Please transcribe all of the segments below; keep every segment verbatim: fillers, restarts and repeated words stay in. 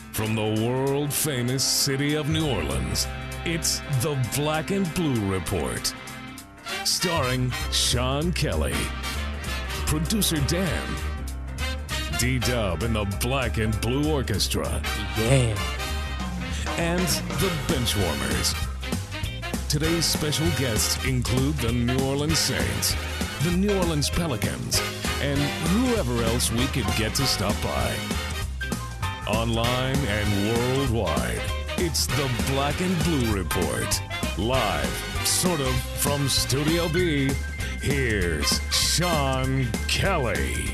From the world-famous city of New Orleans, it's the Black and Blue Report. Starring Sean Kelly, producer Dan, D-Dub and the Black and Blue Orchestra. Yeah. And the Benchwarmers. Today's special guests include the New Orleans Saints, the New Orleans Pelicans, and whoever else we could get to stop by. Online and worldwide, it's the Black and Blue Report. Live, sort of, from Studio B, here's Sean Kelly.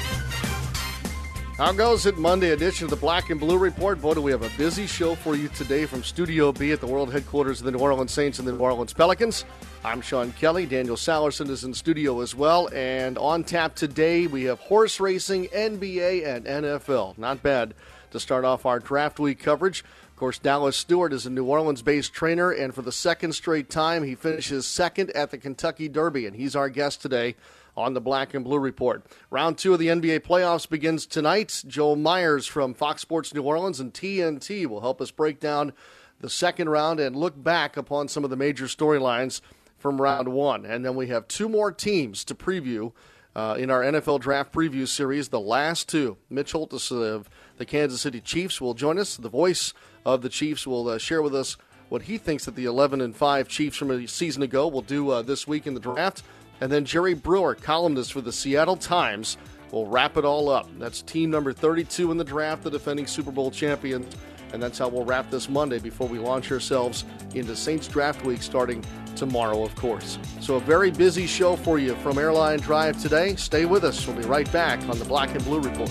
How goes it? Monday edition of the Black and Blue Report. Boy, do we have a busy show for you today from Studio B at the world headquarters of the New Orleans Saints and the New Orleans Pelicans. I'm Sean Kelly. Daniel Salerson is in studio as well. And on tap today, we have horse racing, N B A, and N F L. Not bad to start off our draft week coverage. Of course, Dallas Stewart is a New Orleans-based trainer, and for the second straight time, he finishes second at the Kentucky Derby, and he's our guest today on the Black and Blue Report. Round two of the N B A playoffs begins tonight. Joel Myers from Fox Sports New Orleans and T N T will help us break down the second round and look back upon some of the major storylines from round one. And then we have two more teams to preview uh, in our N F L Draft Preview Series, the last two. Mitch Holthus of the Kansas City Chiefs will join us. The voice of the Chiefs will uh, share with us what he thinks that the eleven and five Chiefs from a season ago will do uh, this week in the draft. And then Jerry Brewer, columnist for the Seattle Times, will wrap it all up. That's team number thirty-two in the draft, the defending Super Bowl champions. And that's how we'll wrap this Monday before we launch ourselves into Saints Draft Week starting tomorrow, of course. So a very busy show for you from Airline Drive today. Stay with us. We'll be right back on the Black and Blue Report.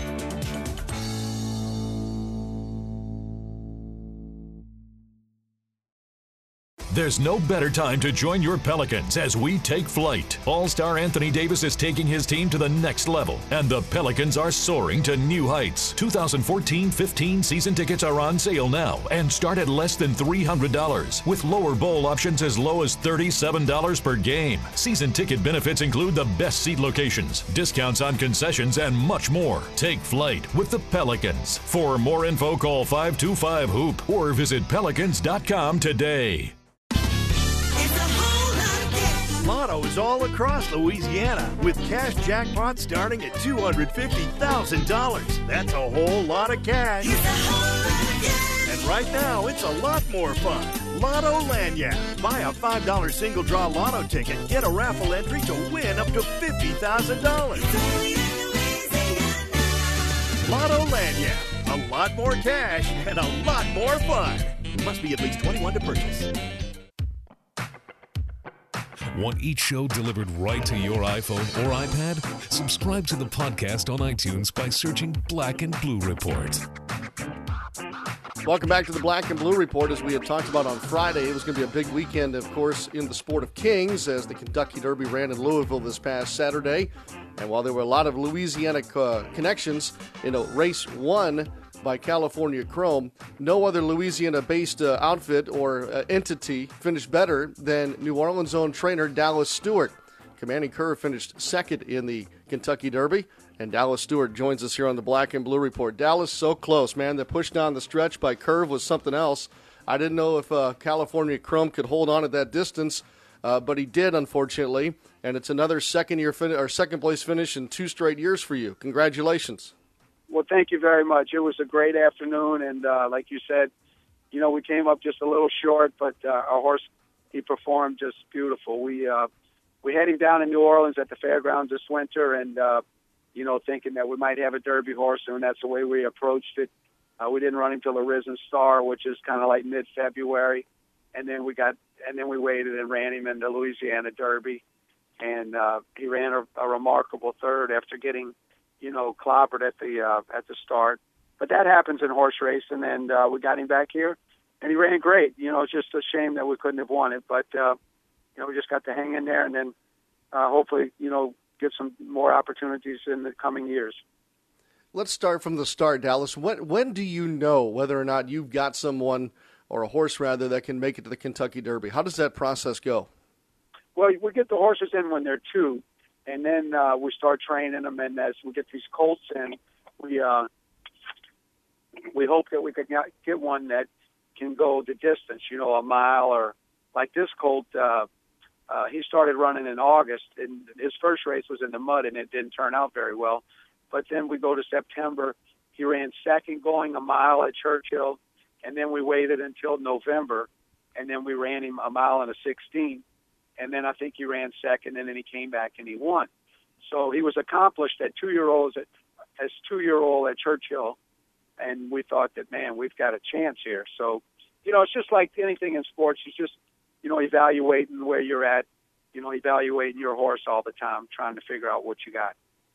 There's no better time to join your Pelicans as we take flight. All-Star Anthony Davis is taking his team to the next level, and the Pelicans are soaring to new heights. twenty fourteen fifteen season tickets are on sale now and start at less than three hundred dollars, with lower bowl options as low as thirty-seven dollars per game. Season ticket benefits include the best seat locations, discounts on concessions, and much more. Take flight with the Pelicans. For more info, call five two five hoop or visit pelicans dot com today. Lotto is all across Louisiana with cash jackpots starting at two hundred fifty thousand dollars. That's a whole lot of cash. And right now, it's a lot more fun. Lotto Lanyard. Buy a five dollar single draw lotto ticket. Get a raffle entry to win up to fifty thousand dollars. Lotto Lanyard. A lot more cash and a lot more fun. Must be at least twenty-one to purchase. Want each show delivered right to your iPhone or iPad? Subscribe to the podcast on iTunes by searching Black and Blue Report. Welcome back to the Black and Blue Report. As we had talked about on Friday, it was going to be a big weekend, of course, in the sport of kings as the Kentucky Derby ran in Louisville this past Saturday. And while there were a lot of Louisiana uh, connections, you know, race one by California Chrome, no other Louisiana-based uh, outfit or uh, entity finished better than New Orleans' own trainer Dallas Stewart. Commanding Curve finished second in the Kentucky Derby, and Dallas Stewart joins us here on the Black and Blue Report. Dallas, so close, man. The push down the stretch by Curve was something else. I didn't know if uh, California Chrome could hold on at that distance, uh, but he did, unfortunately. And it's another second-year fin- or second-place finish in two straight years for you. Congratulations. Well, thank you very much. It was a great afternoon, and uh, like you said, you know, we came up just a little short, but uh, our horse, he performed just beautiful. We uh, we had him down in New Orleans at the fairgrounds this winter, and uh, you know, thinking that we might have a Derby horse, and that's the way we approached it. Uh, we didn't run him till the Risen Star, which is kind of like mid-February, and then we got, and then we waited and ran him in the Louisiana Derby, and uh, he ran a, a remarkable third after getting, you know, clobbered at the uh, at the start. But that happens in horse racing, and uh, we got him back here, and he ran great. You know, it's just a shame that we couldn't have won it, but uh, you know, we just got to hang in there, and then uh, hopefully, you know, get some more opportunities in the coming years. Let's start from the start, Dallas. When when do you know whether or not you've got someone, or a horse rather, that can make it to the Kentucky Derby? How does that process go? Well, we get the horses in when they're two, and then uh, we start training them. And as we get these colts in, we uh, we hope that we could get one that can go the distance, you know, a mile, or like this colt, uh, uh, he started running in August, and his first race was in the mud, and it didn't turn out very well. But then we go to September. He ran second going a mile at Churchill, and then we waited until November, and then we ran him a mile and a sixteen. And then I think he ran second, and then he came back and he won. So he was accomplished at two-year-olds at, as two-year-old at Churchill, and we thought that, man, we've got a chance here. So, you know, it's just like anything in sports. You just, you know, evaluating where you're at, you know, evaluating your horse all the time, trying to figure out what you got.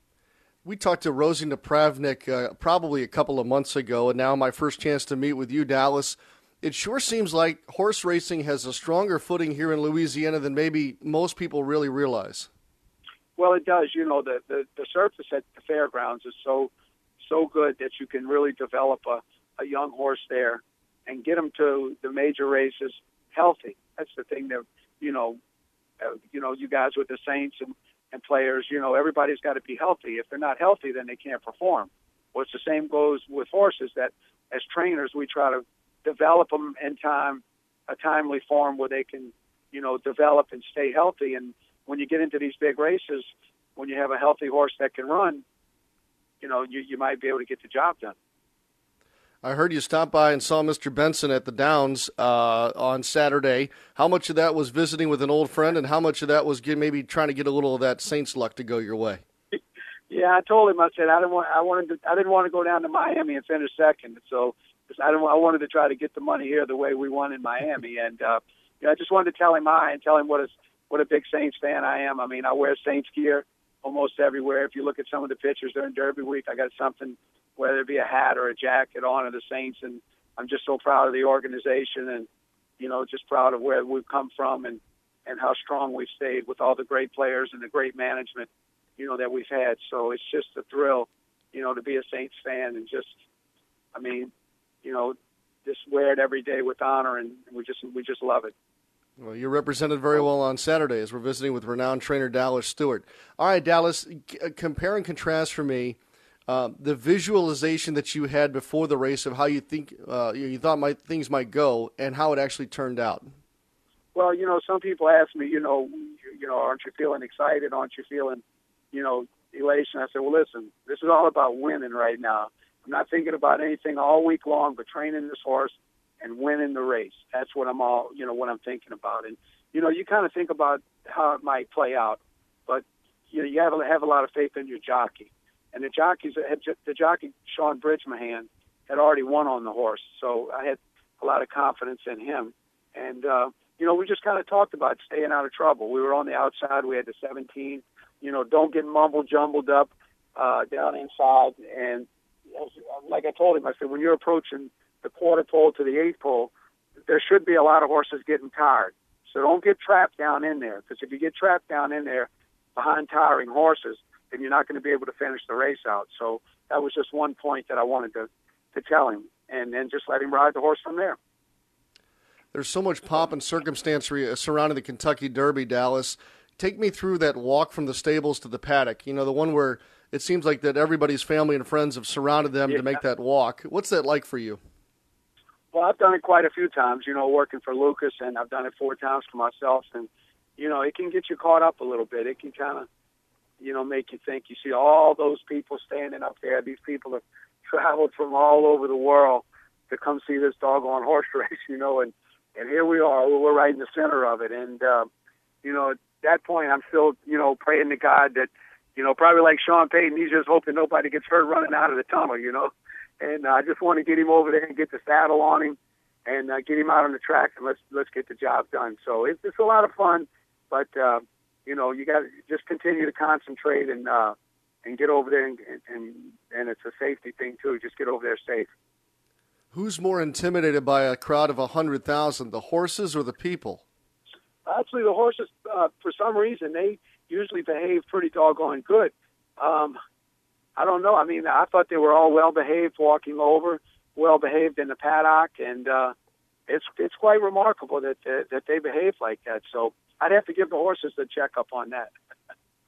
We talked to Rosie Napravnik uh, probably a couple of months ago, and now my first chance to meet with you, Dallas. It sure seems like horse racing has a stronger footing here in Louisiana than maybe most people really realize. Well, it does. You know, the, the, the surface at the fairgrounds is so so good that you can really develop a, a young horse there and get them to the major races healthy. That's the thing that, you know, uh, you know, you guys with the Saints and, and players, you know, everybody's got to be healthy. If they're not healthy, then they can't perform. Well, it's the same goes with horses, that as trainers, we try to develop them in time, a timely form where they can, you know, develop and stay healthy. And when you get into these big races, when you have a healthy horse that can run, you know, you, you might be able to get the job done. I heard you stopped by and saw Mister Benson at the Downs uh, on Saturday. How much of that was visiting with an old friend, and how much of that was get, maybe trying to get a little of that Saints luck to go your way? Yeah, I told him. I said I didn't want. I wanted. To, I didn't want to go down to Miami and finish second. So I didn't. I wanted to try to get the money here the way we won in Miami, and uh, you know, I just wanted to tell him hi and tell him what a what a big Saints fan I am. I mean, I wear Saints gear almost everywhere. If you look at some of the pictures during Derby week, I got something, whether it be a hat or a jacket, on of the Saints, and I'm just so proud of the organization, and you know, just proud of where we've come from and and how strong we've stayed with all the great players and the great management, you know, that we've had. So it's just a thrill, you know, to be a Saints fan, and just, I mean, you know, just wear it every day with honor, and we just we just love it. Well, you're represented very well on Saturday as we're visiting with renowned trainer Dallas Stewart. All right, Dallas, c- compare and contrast for me uh, the visualization that you had before the race of how you think uh, you thought might, things might go, and how it actually turned out. Well, you know, some people ask me, you know, you, you know, aren't you feeling excited? Aren't you feeling, you know, elation? I said, well, listen, this is all about winning right now. I'm not thinking about anything all week long, but training this horse and winning the race. That's what I'm all, you know, what I'm thinking about. And, you know, you kind of think about how it might play out, but, you know, you have to have a lot of faith in your jockey. And the jockeys, the jockey, Sean Bridgmahan, had already won on the horse. So I had a lot of confidence in him. And, uh, you know, we just kind of talked about staying out of trouble. We were on the outside. We had the seventeen. You know, don't get mumbled, jumbled up uh, down inside. And like I told him, I said, when you're approaching the quarter pole to the eighth pole, there should be a lot of horses getting tired. So don't get trapped down in there, because if you get trapped down in there behind tiring horses, then you're not going to be able to finish the race out. So that was just one point that I wanted to, to tell him, and then just let him ride the horse from there. There's so much pomp and circumstance re- surrounding the Kentucky Derby, Dallas. Take me through that walk from the stables to the paddock. You know, the one where it seems like that everybody's family and friends have surrounded them yeah. to make that walk. What's that like for you? Well, I've done it quite a few times, you know, working for Lucas, and I've done it four times for myself. And, you know, it can get you caught up a little bit. It can kind of, you know, make you think. You see all those people standing up there. These people have traveled from all over the world to come see this doggone horse race, you know, and, and here we are. We're right in the center of it. And, uh, you know, at that point, I'm still, you know, praying to God that, you know, probably like Sean Payton, he's just hoping nobody gets hurt running out of the tunnel, you know. And uh, I just want to get him over there and get the saddle on him and uh, get him out on the track, and let's let's get the job done. So it's, it's a lot of fun, but, uh, you know, you got to just continue to concentrate and uh, and get over there, and, and and it's a safety thing, too. Just get over there safe. Who's more intimidated by a crowd of one hundred thousand, the horses or the people? Actually, the horses, uh, for some reason, they usually behave pretty doggone good. Um, I don't know. I mean, I thought they were all well-behaved walking over, well-behaved in the paddock, and uh, it's it's quite remarkable that uh, that they behave like that. So I'd have to give the horses the checkup on that.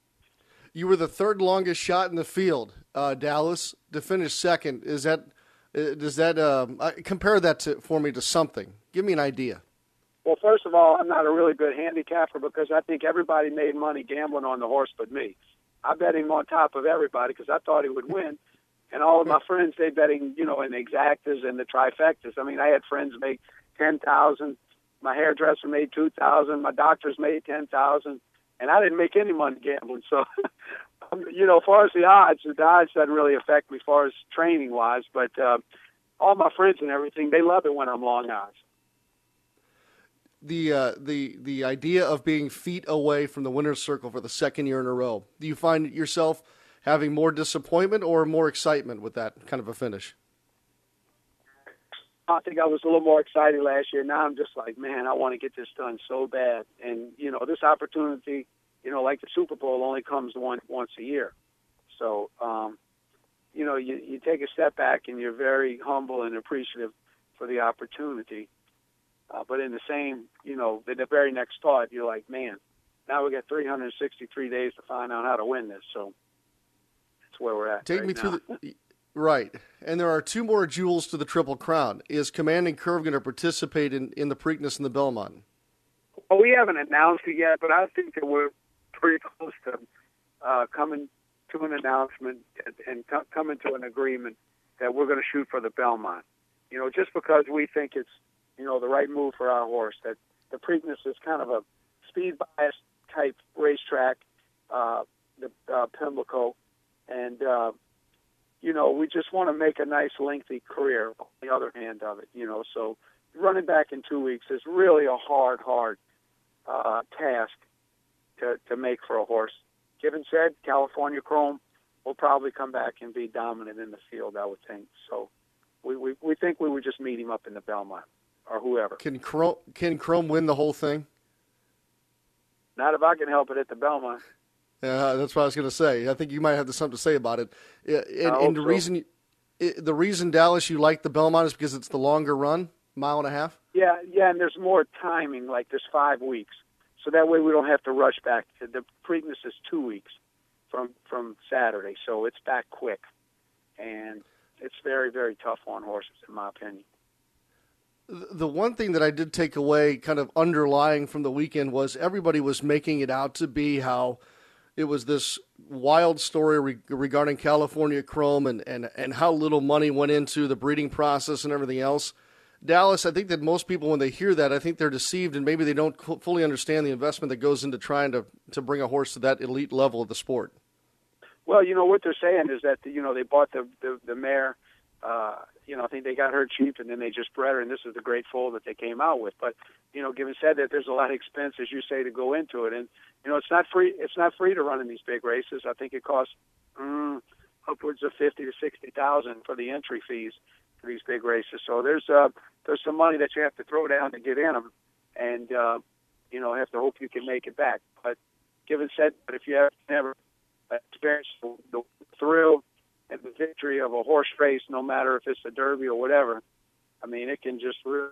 You were the third longest shot in the field, uh, Dallas, to finish second. Is that Uh, does that um, uh, compare that to, for me to something? Give me an idea. Well, first of all, I'm not a really good handicapper because I think everybody made money gambling on the horse but me. I bet him on top of everybody because I thought he would win. And all of my friends, they betting, you know, in the exactas and the trifectas. I mean, I had friends make ten thousand dollars. My hairdresser made two thousand dollars. My doctors made ten thousand dollars. And I didn't make any money gambling. So, you know, as far as the odds, the odds doesn't really affect me as far as training-wise. But uh, all my friends and everything, they love it when I'm long odds. The uh, the the idea of being feet away from the winner's circle for the second year in a row. Do you find yourself having more disappointment or more excitement with that kind of a finish? I think I was a little more excited last year. Now I'm just like, man, I want to get this done so bad. And, you know, this opportunity, you know, like the Super Bowl only comes one, once a year. So, um, you know, you, you take a step back and you're very humble and appreciative for the opportunity. Uh, but in the same, you know, in the very next thought, you're like, man, now we got three hundred sixty-three days to find out how to win this. So that's where we're at. Take right me now. through the right. And there are two more jewels to the Triple Crown. Is Commanding Curve going to participate in, in the Preakness and the Belmont? Well, we haven't announced it yet, but I think that we're pretty close to uh, coming to an announcement and, and co- coming to an agreement that we're going to shoot for the Belmont. You know, just because we think it's, you know, the right move for our horse. That the Preakness is kind of a speed bias type racetrack, uh, the uh, Pimlico, and uh, you know, we just want to make a nice lengthy career. On the other hand of it, you know, so running back in two weeks is really a hard, hard uh, task to to make for a horse. Given said, California Chrome will probably come back and be dominant in the field, I would think. So we we, we think we would just meet him up in the Belmont. Or whoever. Can Chrome, can Chrome win the whole thing? Not if I can help it at the Belmont. Uh, that's what I was going to say. I think you might have something to say about it. And, and the so. reason, the reason Dallas you like the Belmont is because it's the longer run, mile and a half. Yeah, yeah, and there's more timing. Like there's five weeks, so that way we don't have to rush back. The Preakness is two weeks from from Saturday, so it's back quick, and it's very very tough on horses, in my opinion. The one thing that I did take away kind of underlying from the weekend was everybody was making it out to be how it was this wild story re- regarding California Chrome and, and, and how little money went into the breeding process and everything else. Dallas, I think that most people, when they hear that, I think they're deceived and maybe they don't fully understand the investment that goes into trying to, to bring a horse to that elite level of the sport. Well, you know, what they're saying is that, you know, they bought the, the, the mare, uh, you know, I think they got her cheap, and then they just bred her, and this is the great foal that they came out with. But, you know, given said that there's a lot of expense, as you say, to go into it, and you know, it's not free. It's not free to run in these big races. I think it costs mm, upwards of fifty to sixty thousand for the entry fees for these big races. So there's uh, there's some money that you have to throw down to get in them, and uh, you know, have to hope you can make it back. But given said, but if you have never experienced the, the thrill and the victory of a horse race, no matter if it's a derby or whatever, I mean, it can just really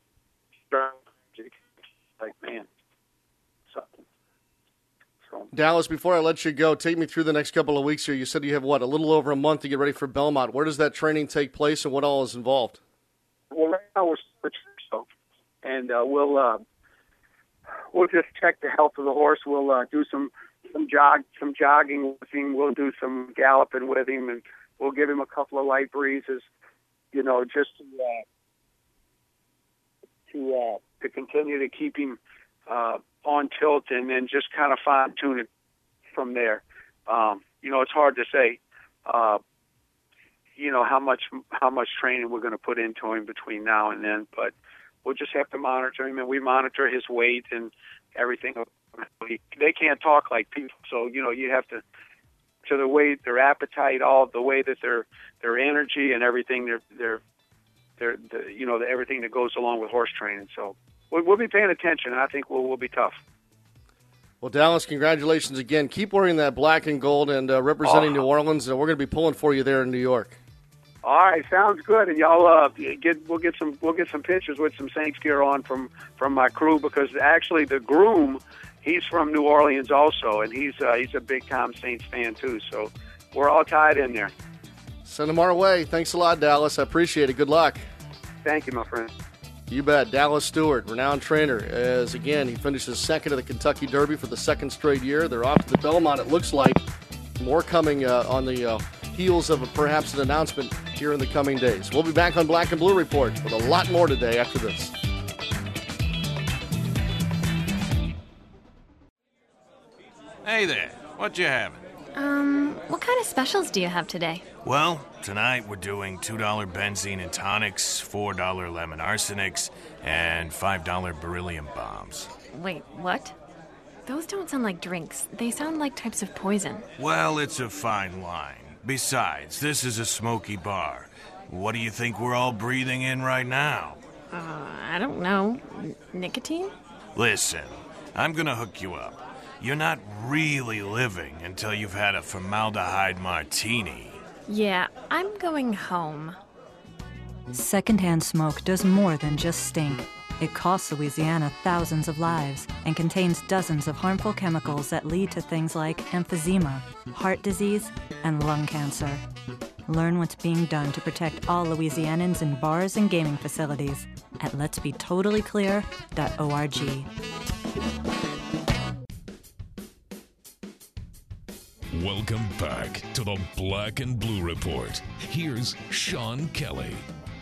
like, man, something. So. Dallas, before I let you go, take me through the next couple of weeks here. You said you have, what, a little over a month to get ready for Belmont. Where does that training take place and what all is involved? Well, right now we're so, and uh, we'll uh, we'll just check the health of the horse. We'll uh, do some some jog some jogging with him. We'll do some galloping with him, and we'll give him a couple of light breezes, you know, just to uh, to uh, to continue to keep him uh, on tilt, and then just kind of fine tune it from there. Um, you know, it's hard to say. Uh, you know, how much how much training we're going to put into him between now and then, but we'll just have to monitor him, and we monitor his weight and everything. They can't talk like people, so, you know, you have to, to the weight, their appetite, all the way that their their energy and everything, their their their the, you know, the, everything that goes along with horse training. So we'll, we'll be paying attention, and I think we'll we'll be tough. Well, Dallas, congratulations again. Keep wearing that black and gold and uh, representing oh. New Orleans, and we're going to be pulling for you there in New York. All right, sounds good. And y'all, uh, get we'll get some we'll get some pictures with some Saints gear on from, from my crew, because actually the groom, he's from New Orleans also, and he's uh, he's a big time Saints fan too. So we're all tied in there. Send them our way. Thanks a lot, Dallas. I appreciate it. Good luck. Thank you, my friend. You bet. Dallas Stewart, renowned trainer, as again he finishes second at the Kentucky Derby for the second straight year. They're off to the Belmont, it looks like. More coming uh, on the uh, heels of a, perhaps an announcement here in the coming days. We'll be back on Black and Blue Report with a lot more today after this. Hey there, what you having? Um, what kind of specials do you have today? Well, tonight we're doing two dollar benzene and tonics, four dollar lemon arsenics, and five dollar beryllium bombs. Wait, what? Those don't sound like drinks. They sound like types of poison. Well, it's a fine line. Besides, this is a smoky bar. What do you think we're all breathing in right now? Uh, I don't know. N- nicotine? Listen, I'm gonna hook you up. You're not really living until you've had a formaldehyde martini. Yeah, I'm going home. Secondhand smoke does more than just stink. It costs Louisiana thousands of lives and contains dozens of harmful chemicals that lead to things like emphysema, heart disease, and lung cancer. Learn what's being done to protect all Louisianans in bars and gaming facilities at lets be totally clear dot org. Welcome back to the Black and Blue Report. Here's Sean Kelly.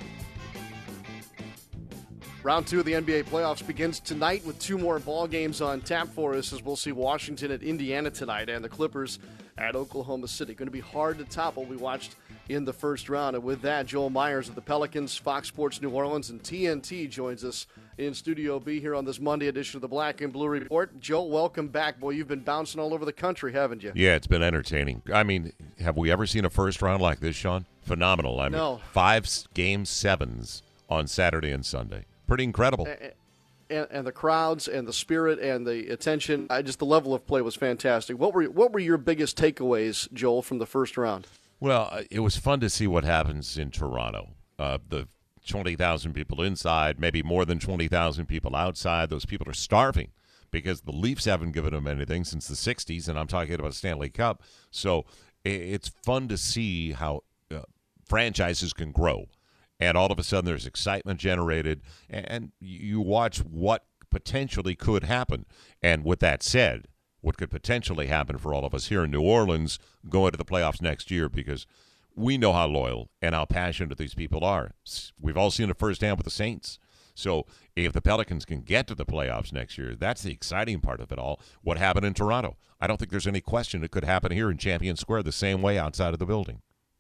Round two of the N B A playoffs begins tonight with two more ball games on tap for us, as we'll see Washington at Indiana tonight and the Clippers at Oklahoma City. Going to be hard to top what we watched in the first round. And with that, Joel Myers of the Pelicans, Fox Sports New Orleans, and T N T joins us in Studio B here on this Monday edition of the Black and Blue Report. Joel, welcome back. Boy, you've been bouncing all over the country, haven't you? Yeah, it's been entertaining. I mean, have we ever seen a first round like this, Sean? Phenomenal. I mean, no. Five game sevens on Saturday and Sunday. Pretty incredible. And, and, and the crowds and the spirit and the attention, I just the level of play was fantastic. What were what were your biggest takeaways, Joel, from the first round? Well, it was fun to see what happens in Toronto. Uh, the twenty thousand people inside, maybe more than twenty thousand people outside. Those people are starving because the Leafs haven't given them anything since the sixties, and I'm talking about Stanley Cup. So it's fun to see how uh, franchises can grow. And all of a sudden there's excitement generated, and you watch what potentially could happen. And with that said, what could potentially happen for all of us here in New Orleans going to the playoffs next year, because we know how loyal and how passionate these people are. We've all seen it firsthand with the Saints. So if the Pelicans can get to the playoffs next year, that's the exciting part of it all. What happened in Toronto? I don't think there's any question it could happen here in Champion Square the same way outside of the building.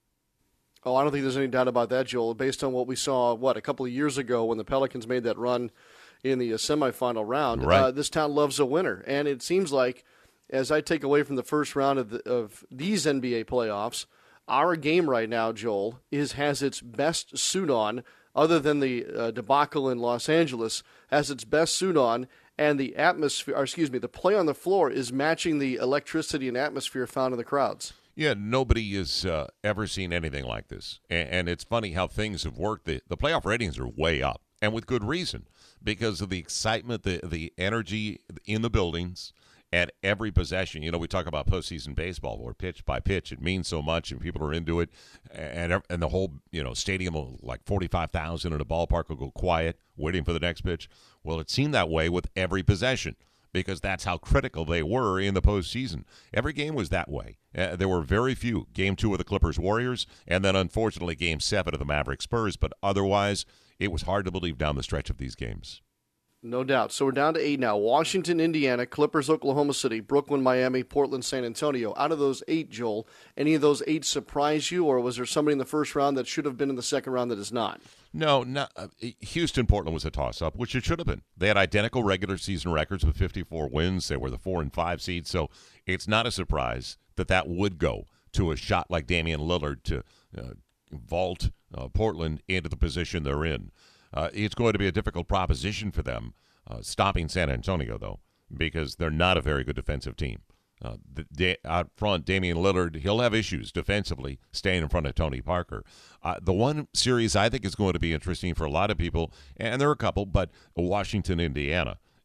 Oh, I don't think there's any doubt about that, Joel. Based on what we saw, what, a couple of years ago when the Pelicans made that run in the uh, semifinal round, right. uh, this town loves a winner. And it seems like, as I take away from the first round of, the, of these N B A playoffs, our game right now, Joel, is has its best suit on, other than the uh, debacle in Los Angeles, has its best suit on, and the atmosphere, or excuse me, the play on the floor is matching the electricity and atmosphere found in the crowds. Yeah, nobody has uh, ever seen anything like this. And, and it's funny how things have worked. The, the playoff ratings are way up, and with good reason, because of the excitement, the, the energy in the buildings at every possession. You know, we talk about postseason baseball where pitch by pitch, it means so much, and people are into it. And and the whole, you know, stadium, will, like forty-five thousand in a ballpark, will go quiet, waiting for the next pitch. Well, it seemed that way with every possession, because that's how critical they were in the postseason. Every game was that way. Uh, there were very few. Game two of the Clippers-Warriors, and then, unfortunately, Game seven of the Mavericks-Spurs. But otherwise, it was hard to believe down the stretch of these games. No doubt. So we're down to eight now. Washington, Indiana, Clippers, Oklahoma City, Brooklyn, Miami, Portland, San Antonio. Out of those eight, Joel, any of those eight surprise you, or was there somebody in the first round that should have been in the second round that is not? No, not, uh, Houston, Portland was a toss-up, which it should have been. They had identical regular season records with fifty-four wins. They were the four and five seed, so it's not a surprise that that would go to a shot like Damian Lillard to uh, vault uh, Portland into the position they're in. Uh, it's going to be a difficult proposition for them, uh, stopping San Antonio, though, because they're not a very good defensive team. Uh, the, the, out front, Damian Lillard, he'll have issues defensively staying in front of Tony Parker. Uh, the one series I think is going to be interesting for a lot of people, and there are a couple, but Washington, Indiana.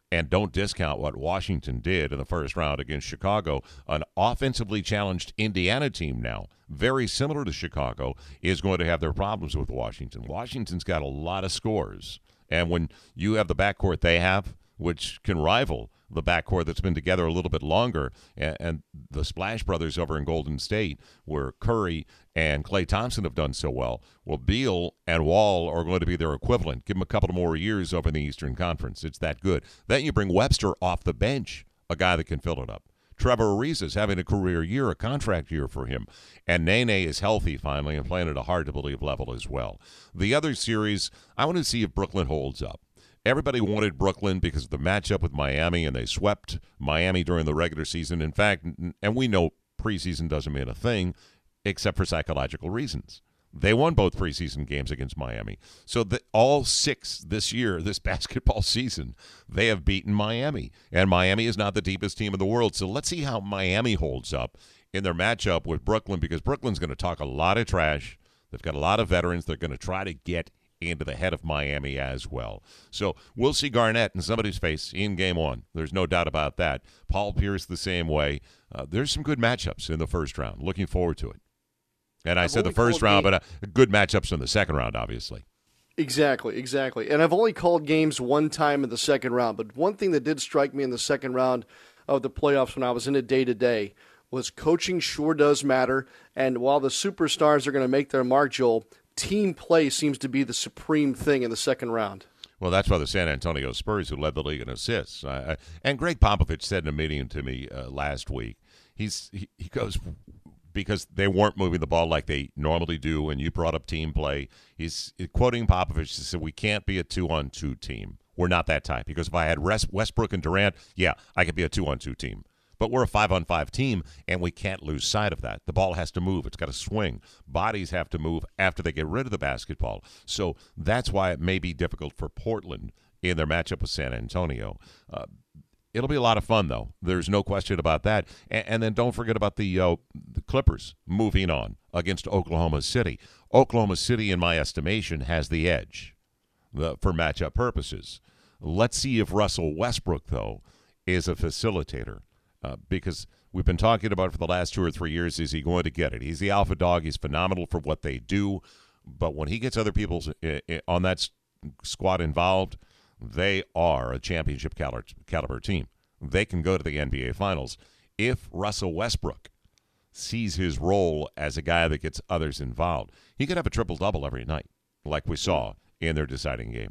And don't discount what Washington did in the first round against Chicago, an offensively challenged Indiana team now, very similar to Chicago, is going to have their problems with Washington. Washington's got a lot of scores. And when you have the backcourt they have, which can rival the backcourt that's been together a little bit longer, and, and the Splash Brothers over in Golden State, where Curry and Klay Thompson have done so well, well, Beal and Wall are going to be their equivalent. Give them a couple of more years over in the Eastern Conference. It's that good. Then you bring Webster off the bench, a guy that can fill it up. Trevor Ariza is having a career year, a contract year for him. And Nene is healthy finally and playing at a hard-to-believe level as well. The other series, I want to see if Brooklyn holds up. Everybody wanted Brooklyn because of the matchup with Miami, and they swept Miami during the regular season. In fact, and we know preseason doesn't mean a thing except for psychological reasons. They won both preseason games against Miami. So the, all six this year, this basketball season, they have beaten Miami. And Miami is not the deepest team in the world. So let's see how Miami holds up in their matchup with Brooklyn, because Brooklyn's going to talk a lot of trash. They've got a lot of veterans. They're going to try to get into the head of Miami as well. So we'll see Garnett in somebody's face in game one. There's no doubt about that. Paul Pierce the same way. Uh, there's some good matchups in the first round. Looking forward to it. And I I've said the first round, game. but uh, good matchups in the second round, obviously. Exactly, exactly. And I've only called games one time in the second round, but one thing that did strike me in the second round of the playoffs when I was in it day-to-day was coaching sure does matter. And while the superstars are going to make their mark, Joel, team play seems to be the supreme thing in the second round. Well, that's why the San Antonio Spurs, who led the league in assists. Uh, and Greg Popovich said in a meeting to me uh, last week, he's he, he goes, because they weren't moving the ball like they normally do, and you brought up team play. He's quoting Popovich, he said, we can't be a two-on-two team. We're not that type. Because if I had Westbrook and Durant, yeah, I could be a two-on-two team. But we're a five-on-five team, and we can't lose sight of that. The ball has to move. It's got to swing. Bodies have to move after they get rid of the basketball. So that's why it may be difficult for Portland in their matchup with San Antonio. Uh, it'll be a lot of fun, though. There's no question about that. And, and then don't forget about the, uh, the Clippers moving on against Oklahoma City. Oklahoma City, in my estimation, has the edge the, for matchup purposes. Let's see if Russell Westbrook, though, is a facilitator. Uh, because we've been talking about it for the last two or three years, is he going to get it? He's the alpha dog. He's phenomenal for what they do. But when he gets other people uh, on that squad involved, they are a championship caliber, caliber team. They can go to the N B A Finals. If Russell Westbrook sees his role as a guy that gets others involved, he could have a triple-double every night, like we saw in their deciding game.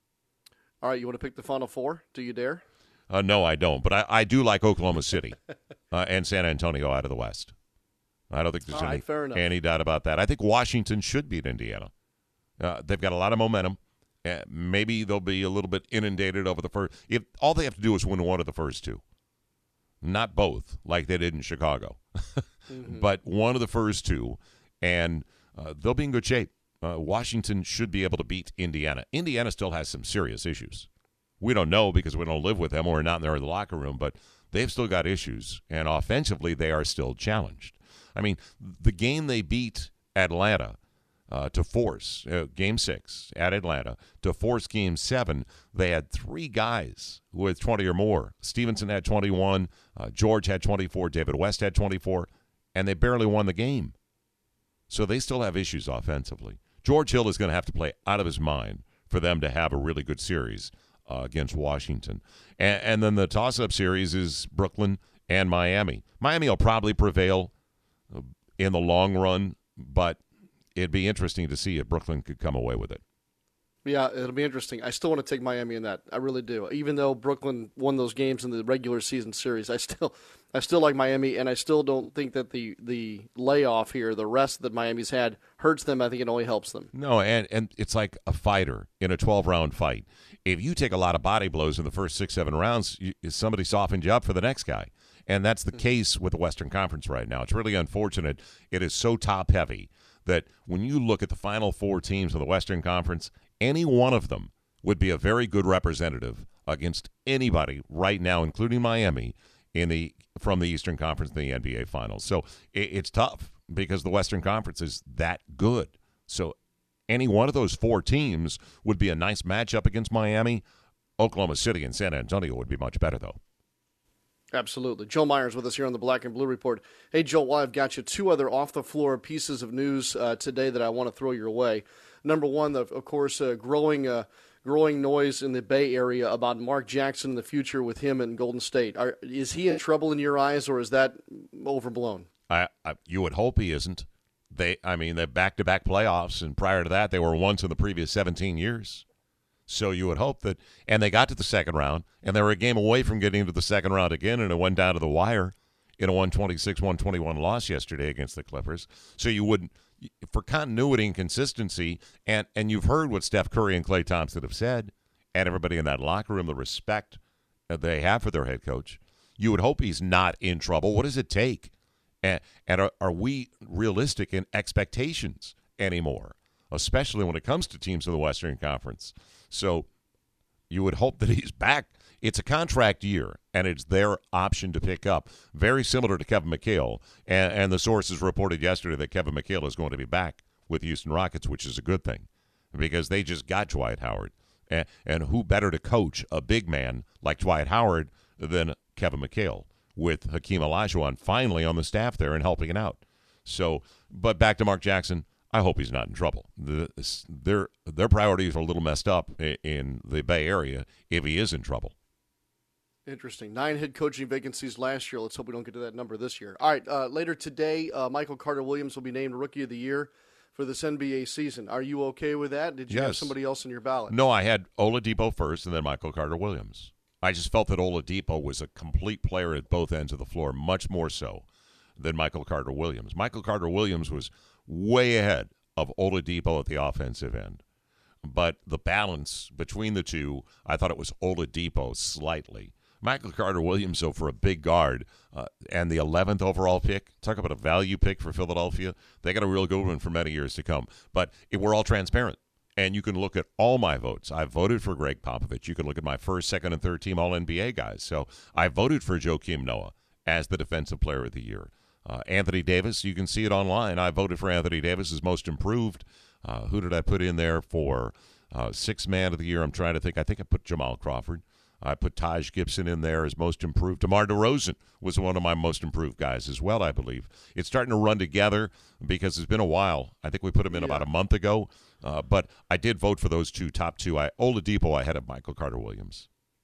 All right, you want to pick the Final Four? Do you dare? Uh, no, I don't. But I, I do like Oklahoma City uh, and San Antonio out of the West. I don't think there's All any, right, fair enough. any doubt about that. I think Washington should beat Indiana. Uh, they've got a lot of momentum. Uh, maybe they'll be a little bit inundated over the first. If all they have to do is win one of the first two, not both, like they did in Chicago, mm-hmm. but one of the first two, and uh, they'll be in good shape. Uh, Washington should be able to beat Indiana. Indiana still has some serious issues. We don't know because we don't live with them or we're not in their locker room, but they've still got issues, and offensively they are still challenged. I mean, the game they beat Atlanta uh, to force, uh, game six at Atlanta, to force game seven, they had three guys with twenty or more. Stevenson had twenty-one, uh, George had twenty-four, David West had twenty-four, and they barely won the game. So they still have issues offensively. George Hill is going to have to play out of his mind for them to have a really good series Uh, against Washington. And, and then the toss-up series is Brooklyn and Miami. Miami will probably prevail uh, in the long run, but it'd be interesting to see if Brooklyn could come away with it. Yeah, it'll be interesting. I still want to take Miami in that. I really do. Even though Brooklyn won those games in the regular season series, I still I still like Miami, and I still don't think that the, the layoff here, the rest that Miami's had, hurts them. I think it only helps them. No, and, and it's like a fighter in a twelve-round fight. If you take a lot of body blows in the first six, seven rounds, you, somebody softens you up for the next guy. And that's the case with the Western Conference right now. It's really unfortunate. It is so top-heavy that when you look at the final four teams of the Western Conference, any one of them would be a very good representative against anybody right now, including Miami, in the from the Eastern Conference in the N B A Finals. So it, it's tough because the Western Conference is that good. So any one of those four teams would be a nice matchup against Miami. Oklahoma City and San Antonio would be much better, though. Absolutely. Joe Myers with us here on the Black and Blue Report. Hey, Joe, while I've got you, two other off-the-floor pieces of news uh, today that I want to throw your way. Number one, the, of course, uh, growing uh, growing noise in the Bay Area about Mark Jackson in the future with him in Golden State. Are, is he in trouble in your eyes, or is that overblown? I, I you would hope he isn't. They, I mean, they're back-to-back playoffs, and prior to that, they were once in the previous seventeen years. So you would hope that, and they got to the second round, and they were a game away from getting to the second round again, and it went down to the wire in a one twenty-six one twenty-one loss yesterday against the Clippers. So you wouldn't, for continuity and consistency, and, and you've heard what Steph Curry and Klay Thompson have said, and everybody in that locker room, the respect that they have for their head coach, you would hope he's not in trouble. What does it take? And, and are, are we realistic in expectations anymore, especially when it comes to teams in the Western Conference? So you would hope that he's back. It's a contract year, and it's their option to pick up. Very similar to Kevin McHale, and, and the sources reported yesterday that Kevin McHale is going to be back with Houston Rockets, which is a good thing because they just got Dwight Howard. And, and who better to coach a big man like Dwight Howard than Kevin McHale with Hakeem Olajuwon finally on the staff there and helping it out. So, but back to Mark Jackson. I hope he's not in trouble. The, their their priorities are a little messed up in the Bay Area if he is in trouble. Interesting. Nine head coaching vacancies last year. Let's hope we don't get to that number this year. All right, uh, later today, uh, Michael Carter-Williams will be named Rookie of the Year for this N B A season. Are you okay with that? Did you yes. have somebody else in your ballot? No, I had Oladipo first and then Michael Carter-Williams. I just felt that Oladipo was a complete player at both ends of the floor, much more so than Michael Carter-Williams. Michael Carter-Williams was way ahead of Oladipo at the offensive end. But the balance between the two, I thought it was Oladipo slightly. Michael Carter-Williams, though, for a big guard, uh, and the eleventh overall pick, talk about a value pick for Philadelphia. They got a real good one for many years to come. But it, we're all transparent, and you can look at all my votes. I voted for Greg Popovich. You can look at my first, second, and third team All N B A guys. So I voted for Joakim Noah as the Defensive Player of the Year. Uh, Anthony Davis, you can see it online. I voted for Anthony Davis as most improved. Uh, who did I put in there for uh, sixth man of the year? I'm trying to think. I think I put Jamal Crawford. I put Taj Gibson in there as most improved. DeMar DeRozan was one of my most improved guys as well, I believe. It's starting to run together because it's been a while. I think we put him in yeah. about a month ago. Uh, but I did vote for those two top two. I, Oladipo ahead of Michael Carter-Williams.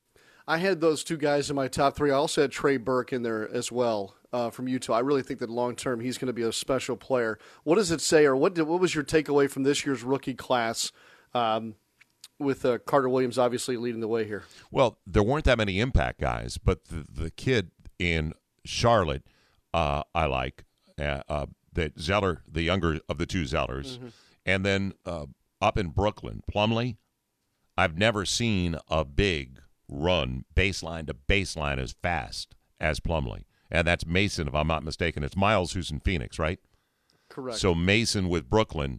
I had those two guys in my top three. I also had Trey Burke in there as well uh, from Utah. I really think that long-term he's going to be a special player. What does it say, or what did, what was your takeaway from this year's rookie class um, with uh, Carter-Williams obviously leading the way here? Well, there weren't that many impact guys, but the, the kid in Charlotte uh, I like, uh, uh, that Zeller, the younger of the two Zellers. Mm-hmm. And then uh, up in Brooklyn, Plumlee, I've never seen a big run baseline to baseline as fast as Plumlee. And that's Mason, if I'm not mistaken. It's Miles who's in Phoenix, right? Correct. So Mason with Brooklyn,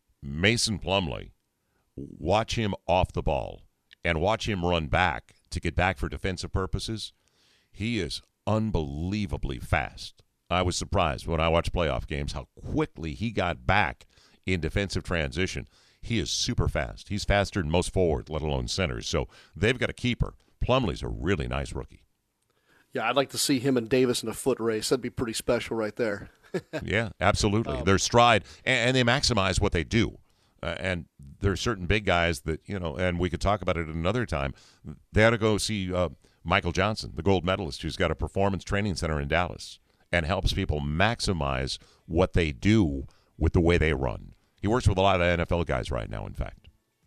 Mason Plumlee, watch him off the ball and watch him run back to get back for defensive purposes. He is unbelievably fast. I was surprised when I watched playoff games how quickly he got back in defensive transition. He is super fast. He's faster than most forwards, let alone centers. So they've got a keeper. Plumlee's a really nice rookie. Yeah, I'd like to see him and Davis in a foot race. That'd be pretty special right there. Yeah, absolutely. Um, Their stride, and, and they maximize what they do. Uh, and there are certain big guys that, you know, and we could talk about it at another time. They ought to go see uh, Michael Johnson, the gold medalist, who's got a performance training center in Dallas and helps people maximize what they do with the way they run. He works with a lot of N F L guys right now, in fact.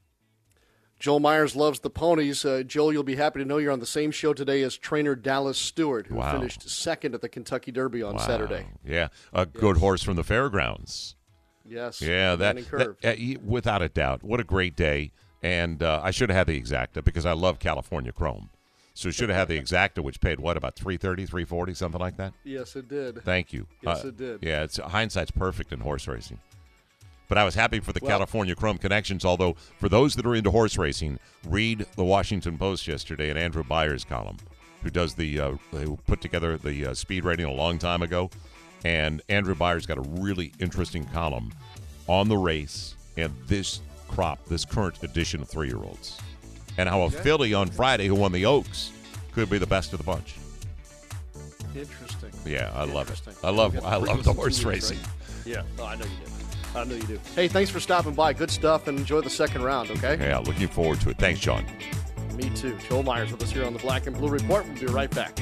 Joel Myers loves the ponies. Uh, Joel, you'll be happy to know you're on the same show today as trainer Dallas Stewart, who wow. finished second at the Kentucky Derby on wow. Saturday. Yeah, a good yes. horse from the fairgrounds. Yes. Yeah, that, that uh, he, without a doubt. What a great day. And uh, I should have had the Exacta because I love California Chrome. So should have had the Exacta, which paid, what, about three thirty, three forty, something like that? Yes, it did. Thank you. Yes, uh, it did. Yeah, it's hindsight's perfect in horse racing. But I was happy for the well, California Chrome connections, although for those that are into horse racing, read the Washington Post yesterday and Andrew Byers' column, who does the uh, they put together the uh, speed rating a long time ago. And Andrew Byers got a really interesting column on the race and this crop, this current edition of three-year-olds. and how a Okay. filly on Friday who won the Oaks could be the best of the bunch. Interesting. Yeah, I love it. Interesting. I love We've got I three love the lessons horse in years, racing. right? Yeah, oh, I know you do. I know you do. Hey, thanks for stopping by. Good stuff, and enjoy the second round, okay? Yeah, looking forward to it. Thanks, John. Me too. Joel Myers with us here on the Black and Blue Report. We'll be right back.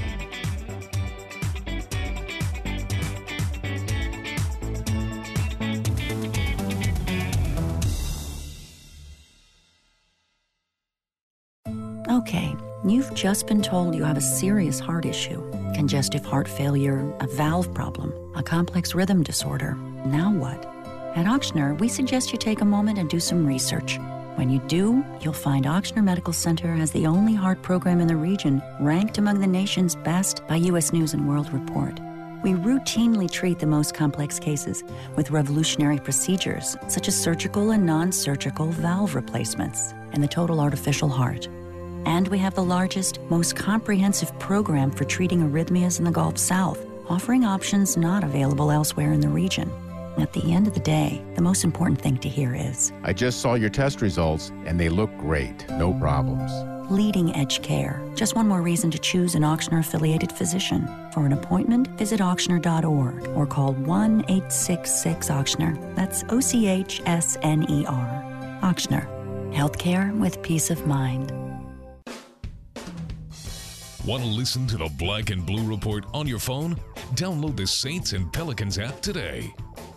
Okay, you've just been told you have a serious heart issue, congestive heart failure, a valve problem, a complex rhythm disorder. Now what? At Ochsner, we suggest you take a moment and do some research. When you do, you'll find Ochsner Medical Center has the only heart program in the region ranked among the nation's best by U S News and World Report. We routinely treat the most complex cases with revolutionary procedures such as surgical and non-surgical valve replacements and the total artificial heart. And we have the largest, most comprehensive program for treating arrhythmias in the Gulf South, offering options not available elsewhere in the region. At the end of the day, the most important thing to hear is, I just saw your test results, and they look great. No problems. leading edge care. Just one more reason to choose an Ochsner-affiliated physician. For an appointment, visit Ochsner dot org or call one eight six six Ochsner. That's O C H S N E R. Ochsner. Healthcare with peace of mind. Want to listen to the Black and Blue Report on your phone? Download the Saints and Pelicans app today.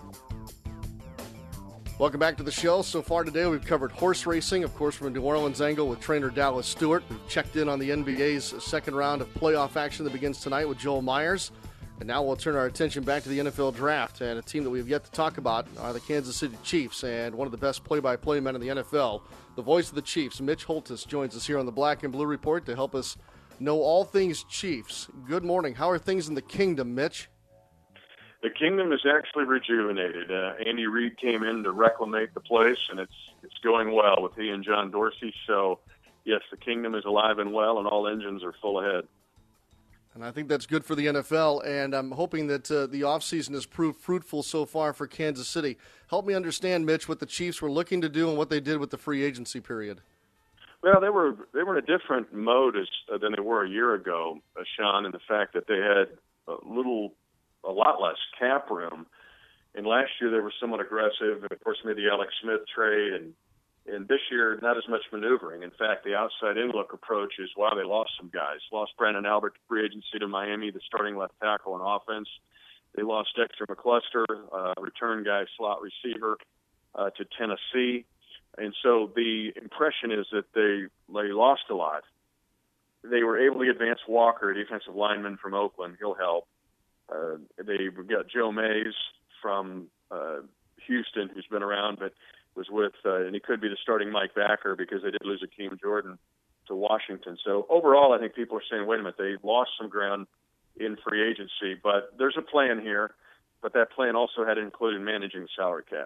Welcome back to the show. So far today, we've covered horse racing, of course, from a New Orleans angle with trainer Dallas Stewart. We've checked in on the N B A's second round of playoff action that begins tonight with Joel Myers. And now we'll turn our attention back to the N F L draft. And a team that we've yet to talk about are the Kansas City Chiefs. And one of the best play-by-play men in the N F L, the voice of the Chiefs, Mitch Holthus, joins us here on the Black and Blue Report to help us know all things Chiefs. Good morning. How are things in the kingdom, Mitch? The kingdom is actually rejuvenated. Uh, Andy Reid came in to reclimate the place, and it's it's going well with he and John Dorsey. So, yes, the kingdom is alive and well, and all engines are full ahead. And I think that's good for the N F L, and I'm hoping that uh, the offseason has proved fruitful so far for Kansas City. Help me understand, Mitch, what the Chiefs were looking to do and what they did with the free agency period. Well, they were they were in a different mode as, uh, than they were a year ago, uh, Sean, in the fact that they had a little, a lot less cap room. And last year they were somewhat aggressive, and of course made the Alex Smith trade. And and this year, not as much maneuvering. In fact, the outside-in look approach is why they lost some guys. Lost Brandon Albert to free agency to Miami, the starting left tackle on offense. They lost Dexter McCluster, uh, return guy, slot receiver, uh, to Tennessee. And so the impression is that they they lost a lot. They were able to advance Walker, a defensive lineman from Oakland. He'll help. Uh, they got Joe Mays from uh, Houston, who's been around, but was with, uh, and he could be the starting Mike Backer because they did lose Akeem Jordan to Washington. So overall, I think people are saying, wait a minute, they lost some ground in free agency, but there's a plan here. But that plan also had included managing the salary cap.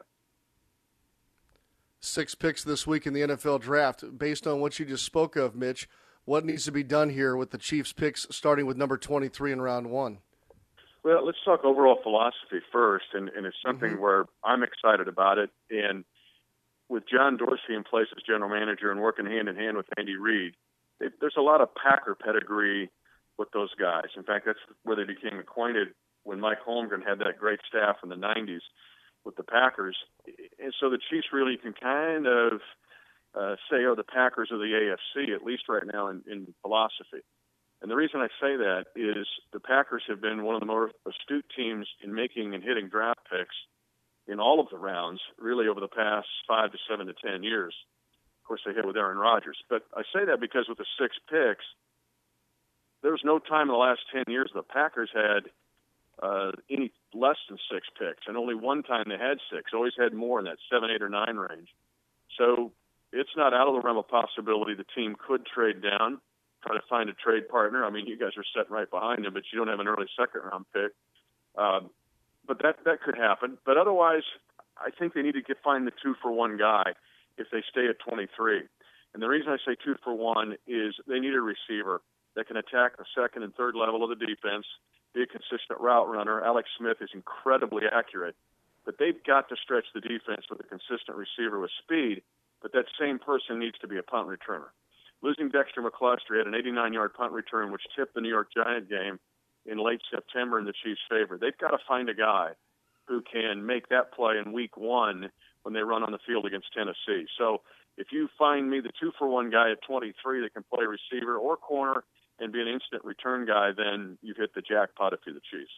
Six picks this week in the N F L draft. Based on what you just spoke of, Mitch, what needs to be done here with the Chiefs picks starting with number twenty-three in round one? Well, let's talk overall philosophy first, and, and it's something Mm-hmm. where I'm excited about it. And with John Dorsey in place as general manager and working hand-in-hand with Andy Reid, they, there's a lot of Packer pedigree with those guys. In fact, that's where they became acquainted when Mike Holmgren had that great staff in the nineties with the Packers. And so the Chiefs really can kind of uh, say, oh, the Packers are the A F C, at least right now in, in philosophy. And the reason I say that is the Packers have been one of the more astute teams in making and hitting draft picks in all of the rounds, really over the past five to seven to ten years. Of course, they hit with Aaron Rodgers. But I say that because with the six picks, there was no time in the last ten years the Packers had uh, any less than six picks, and only one time they had six. Always had more in that seven, eight, or nine range. So it's not out of the realm of possibility the team could trade down, try to find a trade partner. I mean, you guys are sitting right behind them, but you don't have an early second-round pick. Um, but that that could happen. But otherwise, I think they need to get find the two-for-one guy if they stay at twenty-three. And the reason I say two for one is they need a receiver that can attack the second and third level of the defense, be a consistent route runner. Alex Smith is incredibly accurate, but they've got to stretch the defense with a consistent receiver with speed, but that same person needs to be a punt returner. losing Dexter McCluster had an eighty-nine-yard punt return, which tipped the New York Giant game in late September in the Chiefs' favor. They've got to find a guy who can make that play in week one when they run on the field against Tennessee. So if you find me the two-for-one guy at twenty-three that can play receiver or corner and be an instant return guy, then you've hit the jackpot if you're the Chiefs.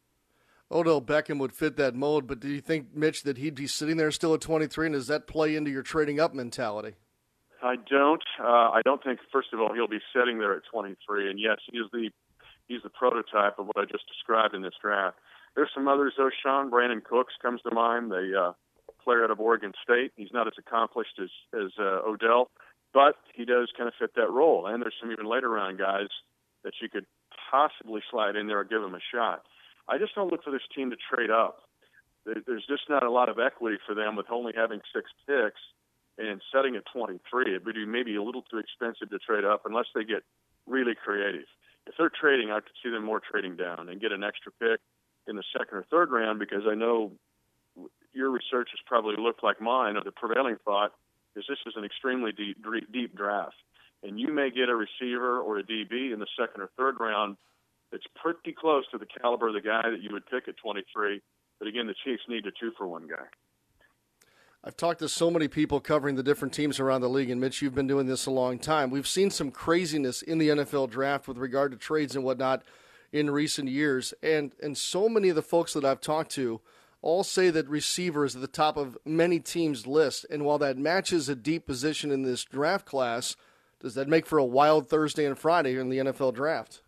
Odell Beckham would fit that mold, but do you think, Mitch, that he'd be sitting there still at twenty-three, and does that play into your trading up mentality? I don't. Uh, I don't think, first of all, he'll be sitting there at twenty-three, and yes, he is the he's the prototype of what I just described in this draft. There's some others, though. Sean Brandon Cooks comes to mind, the uh, player out of Oregon State. He's not as accomplished as, as uh, Odell, but he does kind of fit that role. And there's some even later round guys that you could possibly slide in there or give them a shot. I just don't look for this team to trade up. There's just not a lot of equity for them with only having six picks and setting at twenty-three. It would be maybe a little too expensive to trade up unless they get really creative. If they're trading, I could see them more trading down and get an extra pick in the second or third round, because I know your research has probably looked like mine, or the prevailing thought is this is an extremely deep, deep draft. And you may get a receiver or a D B in the second or third round that's pretty close to the caliber of the guy that you would pick at twenty-three. But again, the Chiefs need a two-for-one guy. I've talked to so many people covering the different teams around the league, and Mitch, you've been doing this a long time. We've seen some craziness in the N F L draft with regard to trades and whatnot in recent years, and and so many of the folks that I've talked to all say that receiver is at the top of many teams' list. And while that matches a deep position in this draft class, does that make for a wild Thursday and Friday in the N F L draft?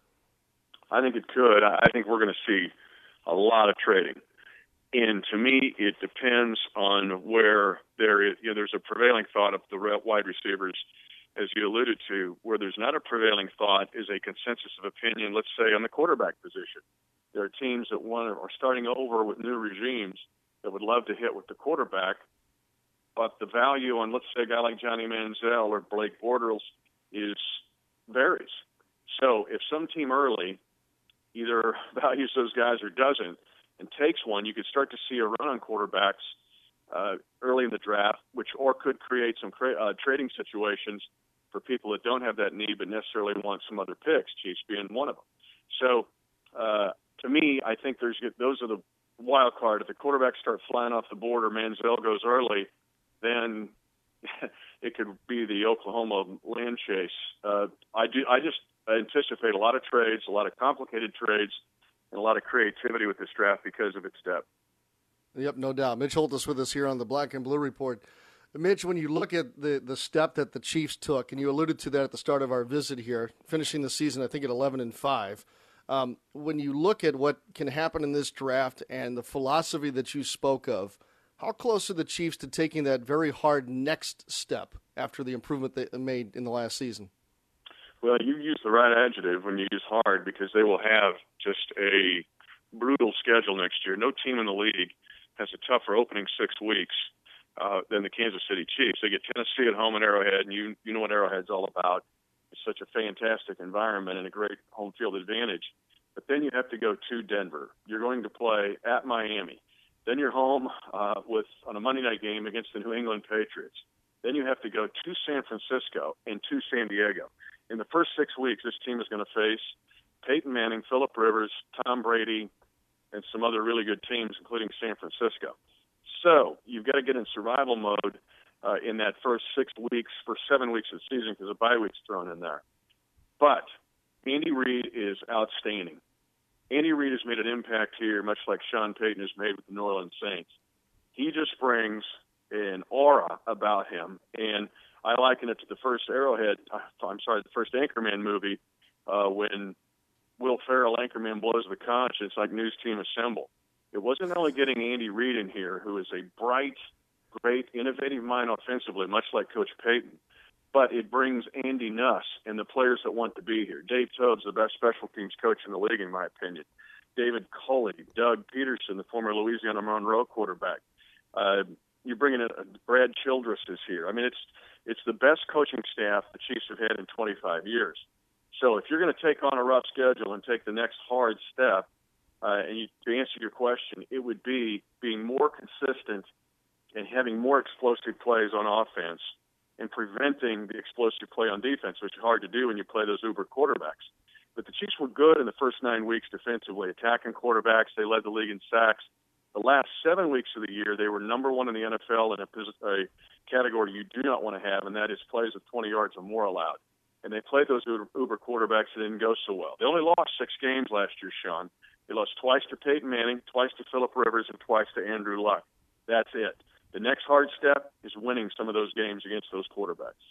I think it could. I think we're going to see a lot of trading. And to me, it depends on where there is, you know, there's a prevailing thought of the wide receivers, as you alluded to. Where there's not a prevailing thought is a consensus of opinion, let's say, on the quarterback position. There are teams that want are starting over with new regimes that would love to hit with the quarterback, but the value on, let's say, a guy like Johnny Manziel or Blake Bortles is varies. So if some team early either values those guys or doesn't and takes one, you could start to see a run on quarterbacks uh, early in the draft, which or could create some cra- uh, trading situations for people that don't have that need but necessarily want some other picks, Chiefs being one of them. So uh, to me, I think there's those are the wild card. If the quarterbacks start flying off the board or Manziel goes early, then it could be the Oklahoma land chase. Uh, I do. I just anticipate a lot of trades, a lot of complicated trades, and a lot of creativity with this draft because of its depth. Yep, no doubt. Mitch Holthus with us here on the Black and Blue Report. Mitch, when you look at the, the step that the Chiefs took, and you alluded to that at the start of our visit here, finishing the season, I think, at eleven and five, um, when you look at what can happen in this draft and the philosophy that you spoke of, how close are the Chiefs to taking that very hard next step after the improvement they made in the last season? Well, you use the right adjective when you use hard, because they will have just a brutal schedule next year. No team in the league has a tougher opening six weeks uh, than the Kansas City Chiefs. They get Tennessee at home at Arrowhead, and you you know what Arrowhead's all about. It's such a fantastic environment and a great home field advantage. But then you have to go to Denver. You're going to play at Miami. Then you're home uh, with on a Monday night game against the New England Patriots. Then you have to go to San Francisco and to San Diego. In the first six weeks, this team is going to face Peyton Manning, Phillip Rivers, Tom Brady, and some other really good teams, including San Francisco. So you've got to get in survival mode uh, in that first six weeks, for seven weeks of the season, because a bye week's thrown in there. But Andy Reid is outstanding. Andy Reid has made an impact here, much like Sean Payton has made with the New Orleans Saints. He just brings an aura about him, and I liken it to the first Arrowhead, I'm sorry, the first Anchorman movie, uh, when Will Ferrell, Anchorman, blows the conch. It's like News Team Assemble. It wasn't only getting Andy Reid in here, who is a bright, great, innovative mind offensively, much like Coach Payton, but it brings Andy Nuss and the players that want to be here. Dave Toub's the best special teams coach in the league, in my opinion. David Culley, Doug Peterson, the former Louisiana Monroe quarterback. Uh, you're bringing in uh, Brad Childress is here. I mean, it's it's the best coaching staff the Chiefs have had in twenty-five years. So if you're going to take on a rough schedule and take the next hard step, uh, and you, to answer your question, it would be being more consistent and having more explosive plays on offense and preventing the explosive play on defense, which is hard to do when you play those uber quarterbacks. But the Chiefs were good in the first nine weeks defensively, attacking quarterbacks. They led the league in sacks. The last seven weeks of the year, they were number one in the N F L in a, a category you do not want to have, and that is plays with twenty yards or more allowed. And they played those uber quarterbacks that didn't go so well. They only lost six games last year, Sean. They lost twice to Peyton Manning, twice to Phillip Rivers, and twice to Andrew Luck. That's it. The next hard step is winning some of those games against those quarterbacks.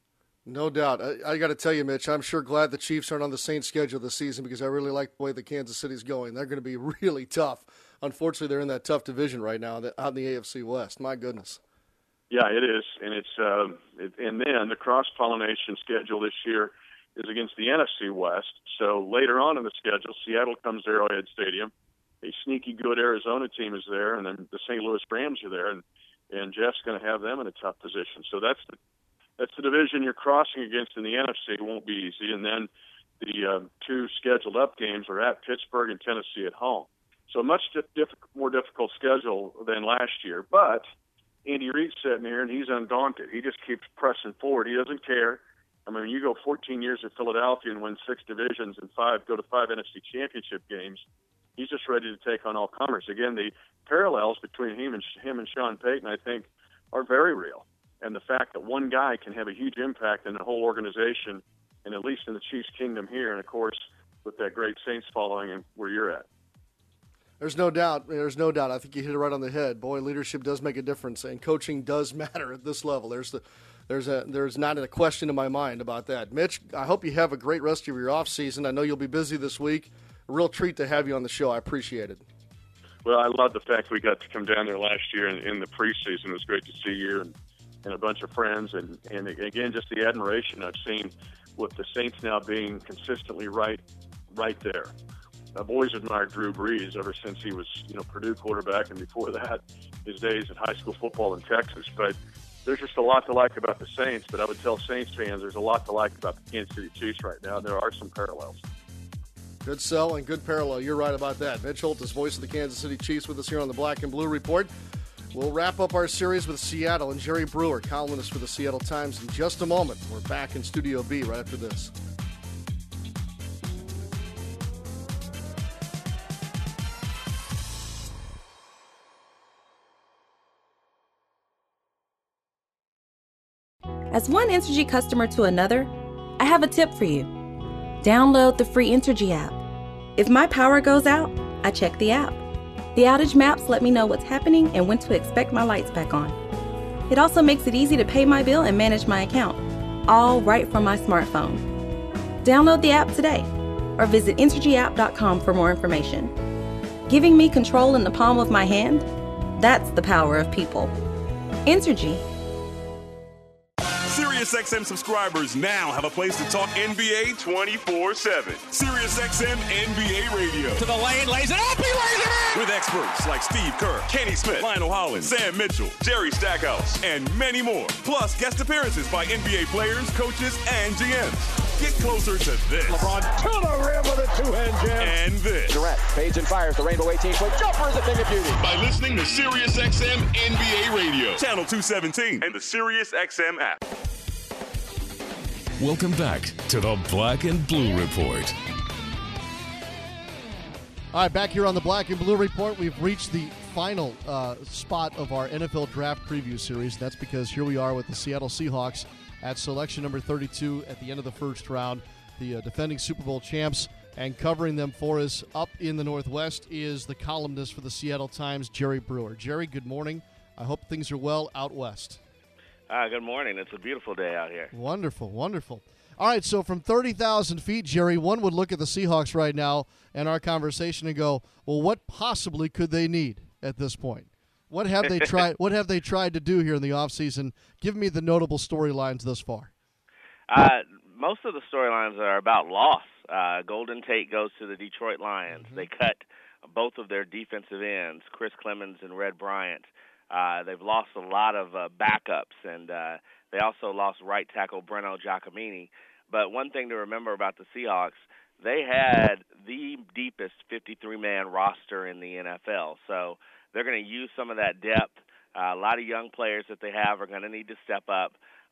No doubt. I, I got to tell you, Mitch, I'm sure glad the Chiefs aren't on the Saints schedule this season because I really like the way the Kansas City's going. They're going to be really tough. Unfortunately, they're in that tough division right now out in the A F C West. My goodness. Yeah, it is. And it's uh, it, and then the cross-pollination schedule this year is against the N F C West. So later on in the schedule, Seattle comes to Arrowhead Stadium. A sneaky good Arizona team is there, and then the Saint Louis Rams are there, and, and Jeff's going to have them in a tough position. So that's the That's the division you're crossing against in the N F C. It won't be easy. And then the uh, two scheduled up games are at Pittsburgh and Tennessee at home. So a much diff- more difficult schedule than last year. But Andy Reid's sitting here, and he's undaunted. He just keeps pressing forward. He doesn't care. I mean, you go fourteen years at Philadelphia and win six divisions and five go to five N F C championship games. He's just ready to take on all comers. Again, the parallels between him and him and Sean Payton, I think, are very real. And the fact that one guy can have a huge impact in the whole organization, and at least in the Chiefs' kingdom here, and of course with that great Saints following and where you're at. There's no doubt. There's no doubt. I think you hit it right on the head. Boy, leadership does make a difference, and coaching does matter at this level. There's the, there's a, there's not a question in my mind about that. Mitch, I hope you have a great rest of your off season. I know you'll be busy this week. A real treat to have you on the show. I appreciate it. Well, I love the fact we got to come down there last year in, in the preseason. It was great to see you and, and a bunch of friends, and, and again, just the admiration I've seen with the Saints now being consistently right, right there. I've always admired Drew Brees ever since he was, you know, Purdue quarterback, and before that, his days at high school football in Texas. But there's just a lot to like about the Saints. But I would tell Saints fans there's a lot to like about the Kansas City Chiefs right now. There are some parallels. Good sell and good parallel. You're right about that. Mitch Holt is voice of the Kansas City Chiefs with us here on the Black and Blue Report. We'll wrap up our series with Seattle and Jerry Brewer, columnist for the Seattle Times, in just a moment. We're back in Studio B right after this. As one Entergy customer to another, I have a tip for you. Download the free Entergy app. If my power goes out, I check the app. The outage maps let me know what's happening and when to expect my lights back on. It also makes it easy to pay my bill and manage my account, all right from my smartphone. Download the app today or visit Entergy app dot com for more information. Giving me control in the palm of my hand? That's the power of people. Entergy. SiriusXM subscribers now have a place to talk N B A twenty-four seven. SiriusXM N B A Radio. To the lane, lays it up, he lays it in! With experts like Steve Kerr, Kenny Smith, Lionel Hollins, Sam Mitchell, Jerry Stackhouse, and many more. Plus guest appearances by N B A players, coaches, and G Ms. Get closer to this. LeBron to the rim with a two-hand jam. And this. Durant fades and fires the Rainbow eighteen-foot jumper is a thing of beauty. By listening to SiriusXM N B A Radio. Channel two seventeen and the SiriusXM app. Welcome back to the Black and Blue Report. All right, back here on the Black and Blue Report, we've reached the final uh, spot of our N F L Draft Preview Series. That's because here we are with the Seattle Seahawks at selection number thirty-two at the end of the first round, the uh, defending Super Bowl champs. And covering them for us up in the Northwest is the columnist for the Seattle Times, Jerry Brewer. Jerry, good morning. I hope things are well out west. Uh, good morning. It's a beautiful day out here. Wonderful, wonderful. All right, so from thirty thousand feet, Jerry, one would look at the Seahawks right now and our conversation and go, well, what possibly could they need at this point? What have they tried What have they tried to do here in the offseason? Give me the notable storylines thus far. Uh, most of the storylines are about loss. Uh, Golden Tate goes to the Detroit Lions. Mm-hmm. They cut both of their defensive ends, Chris Clemens and Red Bryant. Uh, they've lost a lot of uh, backups, and uh, they also lost right tackle Breno Giacomini. But one thing to remember about the Seahawks, they had the deepest fifty-three man roster in the N F L. So they're going to use some of that depth. Uh, a lot of young players that they have are going to need to step up.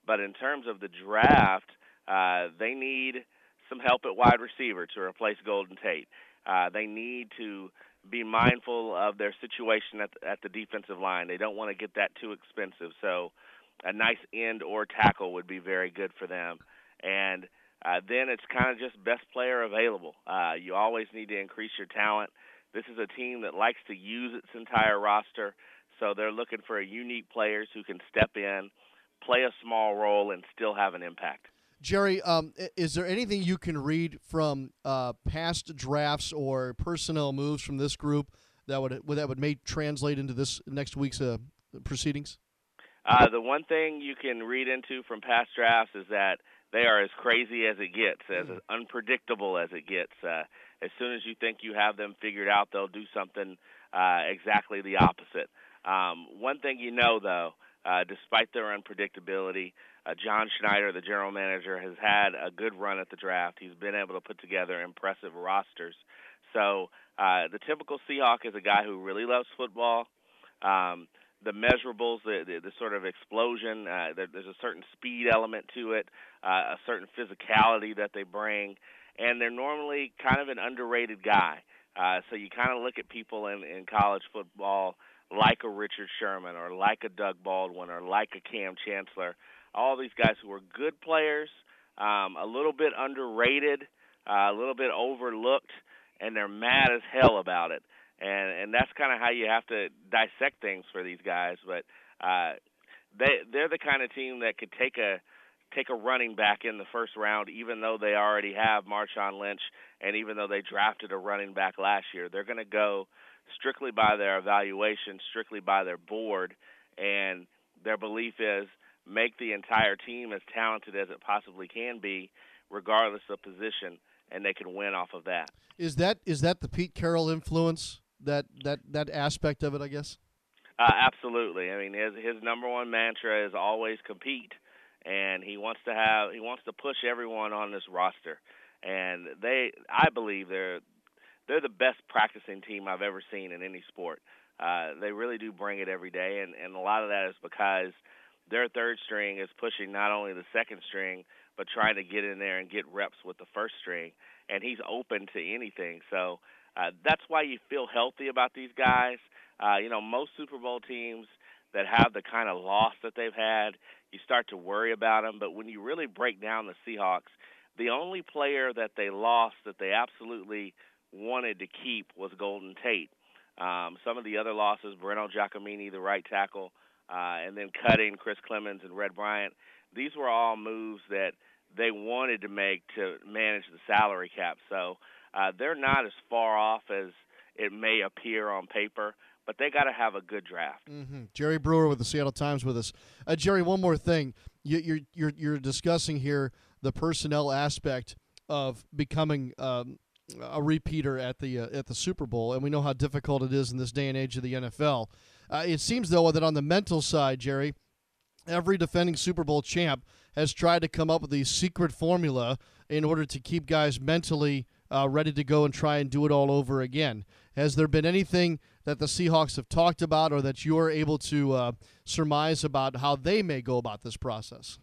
But in terms of the draft, uh, they need some help at wide receiver to replace Golden Tate. Uh, they need to be mindful of their situation at the, at the defensive line. They don't want to get that too expensive. So a nice end or tackle would be very good for them. And uh, then it's kind of just best player available. Uh, you always need to increase your talent. This is a team that likes to use its entire roster, so they're looking for unique players who can step in, play a small role, and still have an impact. Jerry, um, is there anything you can read from uh, past drafts or personnel moves from this group that would that would may translate into this next week's uh, proceedings? Uh, the one thing you can read into from past drafts is that they are as crazy as it gets, as mm. unpredictable as it gets. Uh, as soon as you think you have them figured out, they'll do something uh, exactly the opposite. Um, one thing you know, though, uh, despite their unpredictability, Uh, John Schneider, the general manager, has had a good run at the draft. He's been able to put together impressive rosters. So uh, the typical Seahawk is a guy who really loves football. Um, the measurables, the, the, the sort of explosion, uh, there, there's a certain speed element to it, uh, a certain physicality that they bring, and they're normally kind of an underrated guy. Uh, so you kind of look at people in, in college football like a Richard Sherman or like a Doug Baldwin or like a Cam Chancellor, all these guys who are good players, um, a little bit underrated, uh, a little bit overlooked, and they're mad as hell about it. And and that's kind of how you have to dissect things for these guys. But uh, they they're the kind of team that could take a take a running back in the first round, even though they already have Marshawn Lynch, and even though they drafted a running back last year. They're going to go strictly by their evaluation, strictly by their board, and their belief is make the entire team as talented as it possibly can be, regardless of position, and they can win off of that. Is that is that the Pete Carroll influence, that that, that aspect of it, I guess? Uh, absolutely. I mean, his his number one mantra is always compete, and he wants to have he wants to push everyone on this roster. And they, I believe, they're they're the best practicing team I've ever seen in any sport. Uh, they really do bring it every day, and, and a lot of that is because their third string is pushing not only the second string, but trying to get in there and get reps with the first string. And he's open to anything. So uh, that's why you feel healthy about these guys. Uh, you know, most Super Bowl teams that have the kind of loss that they've had, you start to worry about them. But when you really break down the Seahawks, the only player that they lost that they absolutely wanted to keep was Golden Tate. Um, some of the other losses, Breno Giacomini, the right tackle, Uh, and then cutting Chris Clemens and Red Bryant. These were all moves that they wanted to make to manage the salary cap. So uh, they're not as far off as it may appear on paper, but they got to have a good draft. Mm-hmm. Jerry Brewer with the Seattle Times with us. Uh, Jerry, one more thing. You, you're you're you're discussing here the personnel aspect of becoming um, a repeater at the uh, at the Super Bowl, and we know how difficult it is in this day and age of the N F L. Uh, it seems, though, that on the mental side, Jerry, every defending Super Bowl champ has tried to come up with a secret formula in order to keep guys mentally uh, ready to go and try and do it all over again. Has there been anything that the Seahawks have talked about or that you're able to uh, surmise about how they may go about this process?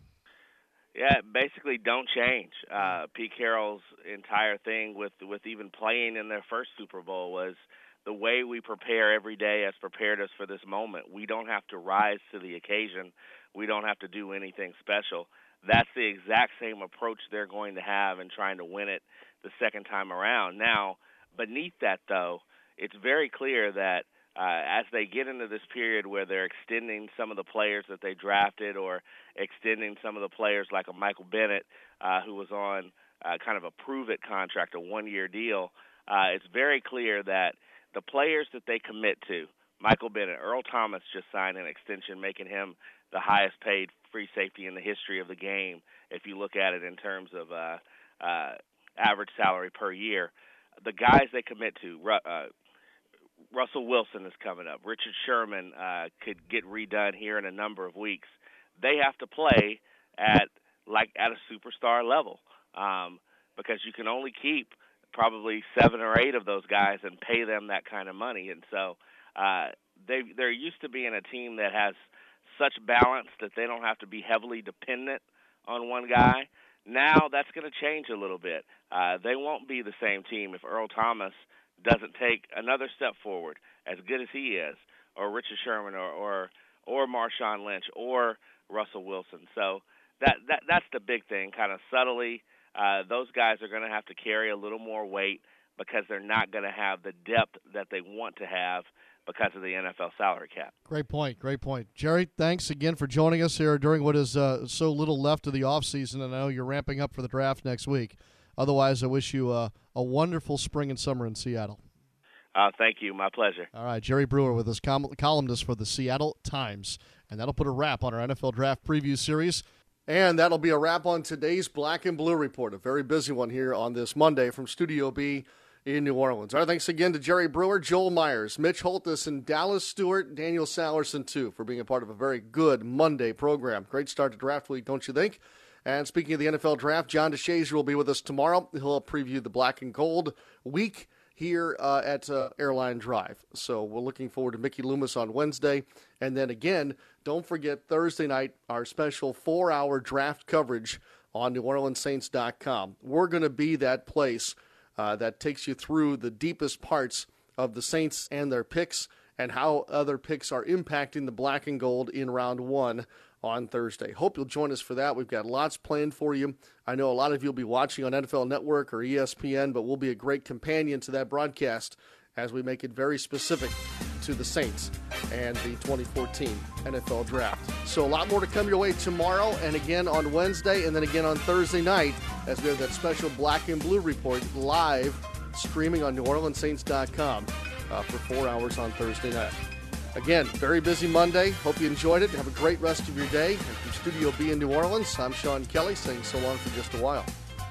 Yeah, basically don't change. Uh, Pete Carroll's entire thing with with even playing in their first Super Bowl was the way we prepare every day has prepared us for this moment. We don't have to rise to the occasion. We don't have to do anything special. That's the exact same approach they're going to have in trying to win it the second time around. Now, beneath that, though, it's very clear that uh, as they get into this period where they're extending some of the players that they drafted or extending some of the players like a Michael Bennett, uh, who was on uh, kind of a prove-it contract, a one-year deal, uh, it's very clear that the players that they commit to, Michael Bennett, Earl Thomas just signed an extension, making him the highest paid free safety in the history of the game, if you look at it in terms of uh, uh, average salary per year. The guys they commit to, uh, Russell Wilson is coming up. Richard Sherman uh, could get redone here in a number of weeks. They have to play at like at a superstar level um, because you can only keep probably seven or eight of those guys and pay them that kind of money. And so uh, they, they're used to being a team that has such balance that they don't have to be heavily dependent on one guy. Now that's going to change a little bit. Uh, they won't be the same team if Earl Thomas doesn't take another step forward, as good as he is, or Richard Sherman, or or, or Marshawn Lynch, or Russell Wilson. So that, that that's the big thing, kind of subtly. Uh, those guys are going to have to carry a little more weight because they're not going to have the depth that they want to have because of the N F L salary cap. Great point, great point. Jerry, thanks again for joining us here during what is uh, so little left of the offseason, and I know you're ramping up for the draft next week. Otherwise, I wish you uh, a wonderful spring and summer in Seattle. Uh, thank you. My pleasure. All right, Jerry Brewer with us, com- columnist for the Seattle Times. And that'll put a wrap on our N F L Draft Preview Series. And that'll be a wrap on today's Black and Blue Report, a very busy one here on this Monday from Studio B in New Orleans. Our thanks again to Jerry Brewer, Joel Myers, Mitch Holthus, and Dallas Stewart, Daniel Salerson, too, for being a part of a very good Monday program. Great start to draft week, don't you think? And speaking of the N F L Draft, John DeShazier will be with us tomorrow. He'll preview the Black and Gold week here uh, at uh, Airline Drive. So we're looking forward to Mickey Loomis on Wednesday. And then again, don't forget Thursday night, our special four-hour draft coverage on New Orleans Saints dot com. We're going to be that place uh, that takes you through the deepest parts of the Saints and their picks and how other picks are impacting the Black and Gold in round one on Thursday. Hope you'll join us for that. We've got lots planned for you. I know a lot of you will be watching on N F L Network or E S P N, but we'll be a great companion to that broadcast as we make it very specific to the Saints and the twenty fourteen N F L Draft. So a lot more to come your way tomorrow and again on Wednesday and then again on Thursday night as we have that special Black and Blue Report live streaming on New Orleans Saints dot com uh, for four hours on Thursday night. Again, very busy Monday. Hope you enjoyed it. Have a great rest of your day. And from Studio B in New Orleans, I'm Sean Kelly saying so long for just a while.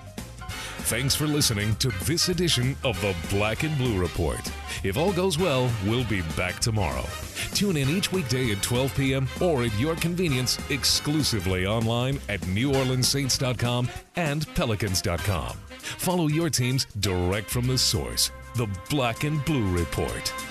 Thanks for listening to this edition of the Black and Blue Report. If all goes well, we'll be back tomorrow. Tune in each weekday at twelve p.m. or at your convenience exclusively online at New Orleans Saints dot com and Pelicans dot com. Follow your teams direct from the source, the Black and Blue Report.